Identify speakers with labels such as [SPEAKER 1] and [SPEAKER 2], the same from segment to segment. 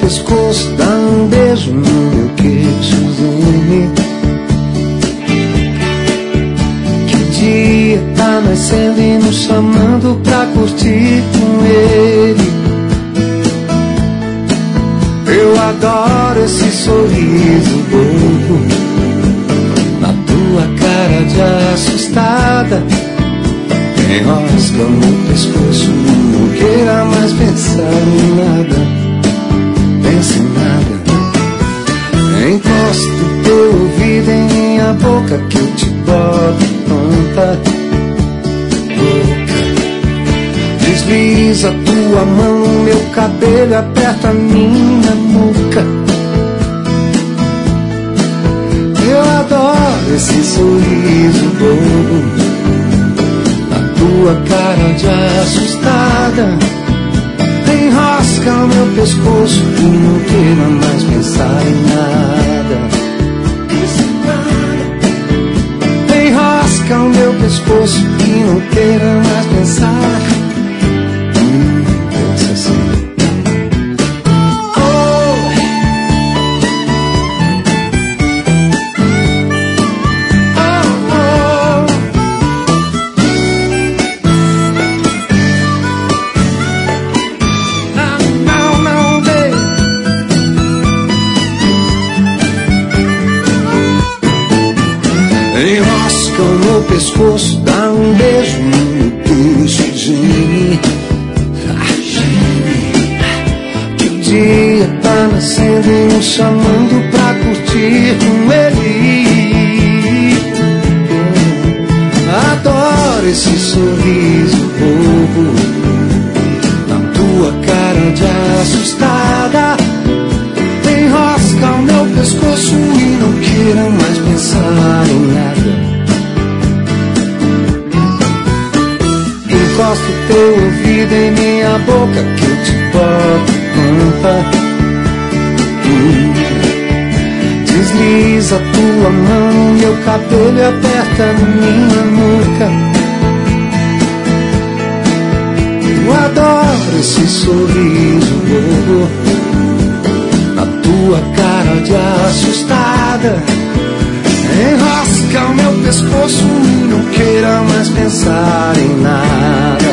[SPEAKER 1] pescoço, dá um beijo no meu queixozinho. Que o dia tá nascendo e nos chamando pra curtir com ele. Eu adoro esse sorriso bobo na tua cara de assustada. Enrosca o meu pescoço, não queira mais pensar em nada. Pensa em nada. Encosta o teu ouvido em minha boca, que eu te boto pronta. Desliza tua mão no meu cabelo, aperta a minha nuca. Eu adoro esse sorriso bobo tua cara de assustada. Enrosca o meu pescoço e não queira mais pensar em nada. Enrosca o meu pescoço e não queira mais pensar. Pensa assim. Enrosca o meu pescoço, dá um beijo no meu queixo, geme. Que o dia tá nascendo e me chamando pra curtir com ele. Adoro esse sorriso bobo na tua cara de assustada. Enrosca o meu pescoço e não queira mais pensar em nada. Encosta o teu ouvido em minha boca, que eu te boto pronta. Desliza tua mão no meu cabelo e aperta minha nuca. Eu adoro esse sorriso bobo na tua cara de assustada. Enrosca o meu pescoço e não queira mais pensar em nada.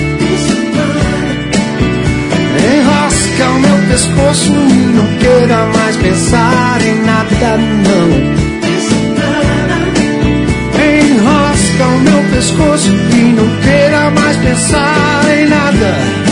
[SPEAKER 1] Enrosca o meu pescoço e não queira mais pensar em nada, não. Enrosca o meu pescoço e não queira mais pensar em nada.